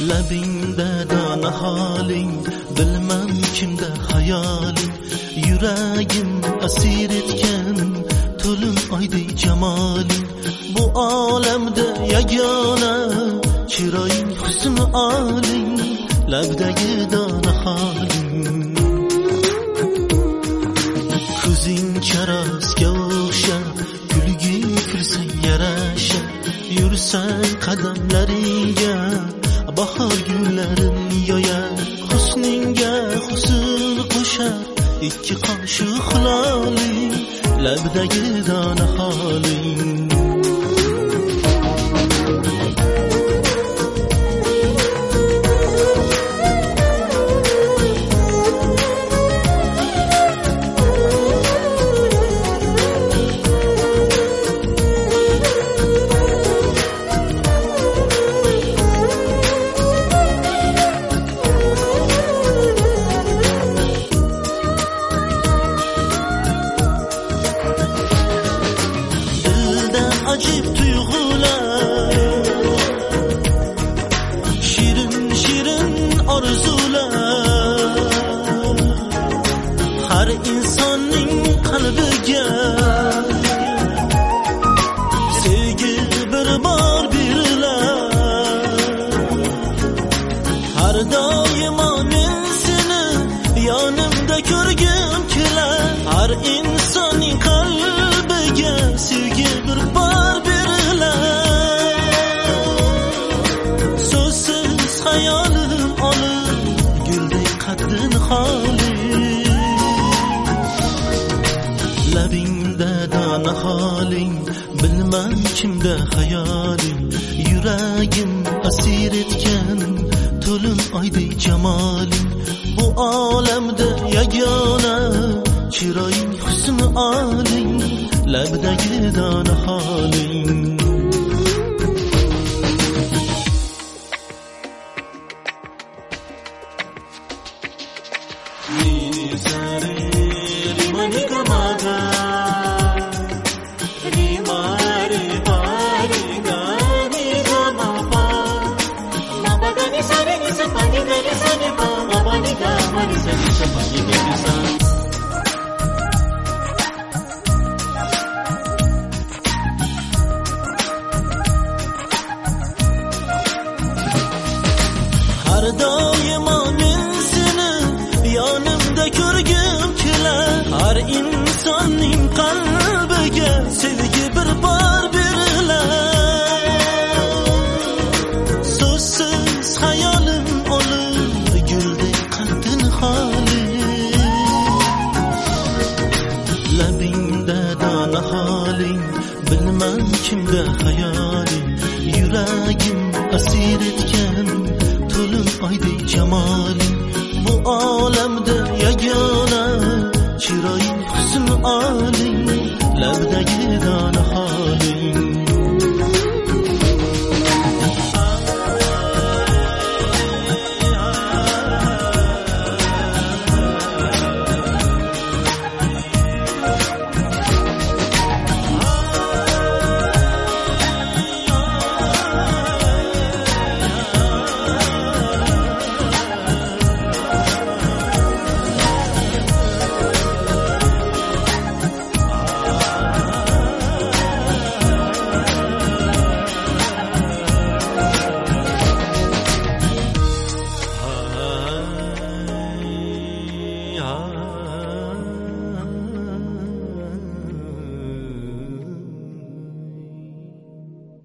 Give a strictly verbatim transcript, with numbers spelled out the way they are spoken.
labingda dona holing, bilmam kimda hayoling. Yuragim asir etgan to'lin oydek jamoling. Bu olamda yagona chiroying husni oling, labdagi dona holing. Ko'zing charosga o'xshab, kulging kulsang yarasha. Yursang qadamlaringga bahor gullarin yoyar. Husningga husn qo'shar ikki qoshiq hiloling, labdagi dona holing. Acip duygular, şirin şirin arzular, her insanın kalbiga sevgi bir bor birilar. Her daima men seni yanımda ko'rgim kelar. Her insanın kalbiga sevgi bir bor. Hayalim olur güldek kaddin hali, labingda dona holing, bilmem kimda hayoling. Yuragim asir etgan to'lin oydek jamoling. Bu olamda yagona chiroying husni oling, labdagi dona holing. Nini sare rimani gamaga, rimare pari gani gamapa, mapa gani sare ni sapani gani sare pa, mapa ni gamani sare sapani gani sa. Har doimo men seni yanımda ko'rgim kelar. Har insonning qalbiga sevgi bir bor berilar. So'zsiz hayolim olur guldek qaddin holi, labingda dona holing, bilmam kimda hayoling. Yuragim asir etgan